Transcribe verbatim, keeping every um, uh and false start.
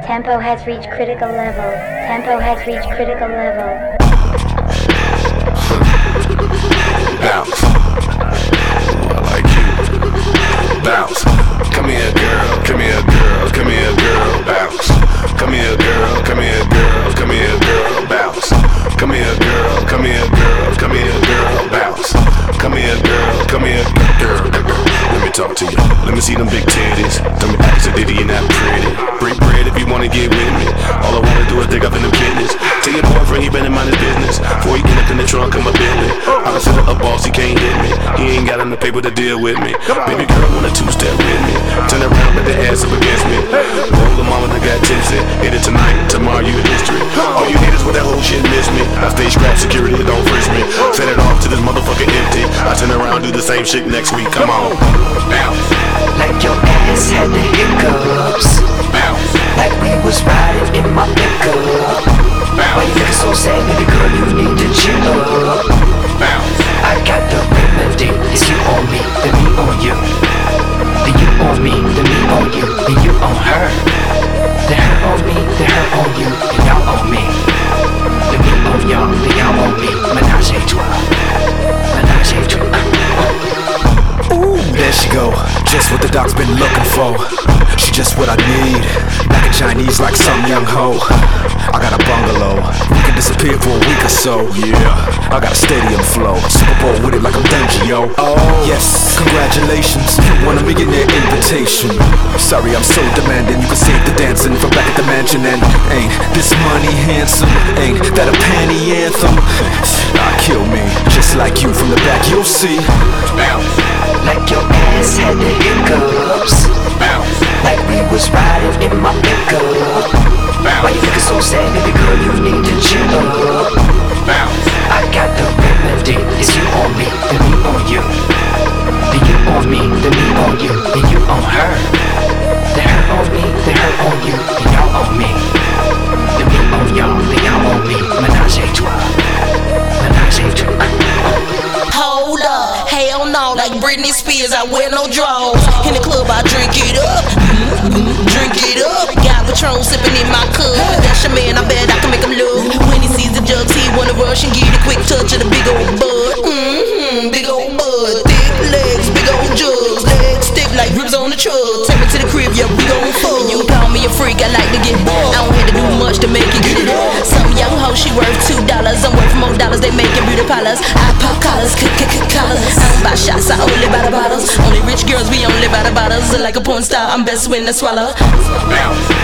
Tempo has reached critical level. Tempo has reached critical level. Bounce. Ooh, I like you. Bounce. Come here, girl. Come here, girl. Come here, girl. Bounce. Come here, girl. Come here, girl. Come here, girl. Bounce. Come here, girl. Come here, girl. Come here, girl. Bounce. Come here, girl. Come here, girl. Let me talk to you. Let me see them big titties. Tell me ask a ditty and that pretty. Break bread if you wanna get with me. All I wanna do is dig up in the business. Tell your boyfriend he better mind his business. Before he end up in the trunk of my Bentley. I consider a boss, he can't hit me. He ain't got enough paper to deal with me. Baby girl wanna two-step with me. Turn around, put the ass up against me. Roll the mama that got tipsy. Hit it tonight, tomorrow you in history. All you need is with that whole shit miss me. I stay strapped, security don't frisk me. Set it off to this motherfucker empty. I turn around, do the same shit next week. Come on, bounce. Like your ass had the hiccups. Bounce. Like we was riding in my pickup. Why you looking so sad, baby girl? You need to chill up. Bounce. I got the remedy. It's you on me, then me on you. Then you on me, then me on you. Then you on her. Then her on me, then her on you. Then y'all on me. Then me on y'all, then y'all on me. Menage a trois. Menage a trois. Ooh, there she go, just what the doc's been looking for. She just what I need, back in Chinese like some young hoe. I got a bungalow, we can disappear for a week or so. Yeah, I got a stadium flow, Super Bowl with it like I'm Dungio. Oh, yes, congratulations, you won a millionaire invitation. Sorry I'm so demanding, you can save the dancing from back at the mansion. And ain't this money handsome, ain't that a panty anthem? Ah, kill me, just like you from the back you'll see. Bounce. Like your ass had the hiccups. Bounce. Like we was riding in my pickup. Bounce. Why you looking so sad, baby girl? You need to chill up. Bounce. I got the remedy. It's you on me, then me on you. Then you on me, then me on you. Then you on her. Then her on me, then her on you. Then y'all on me. Then me on y'all, then y'all on me. Menage a trois. Menage a trois. Hold up, hell no, like Britney Spears, I wear no drawers. In the club, I drink it up, drink it up. Got Patron sipping in my cup. That's your man, I bet I can make him look. When he sees the jugs, he wanna rush and get a quick touch of the big old bud. Mm-hmm, big old bud, thick legs, big old jugs, legs stiff like ribs on the truck. Take me to the crib, yeah, we gon' fuck. You call me a freak, I like to get it. I don't have to do much to make it get it. Some young hoe, she worth two dollars. I'm worth more dollars, they making beauty parlors. I pop collars, collars. I don't buy shots, I only buy the bottles. Only rich girls, we only buy the bottles. Like a porn star, I'm best when I swallow. Bounce.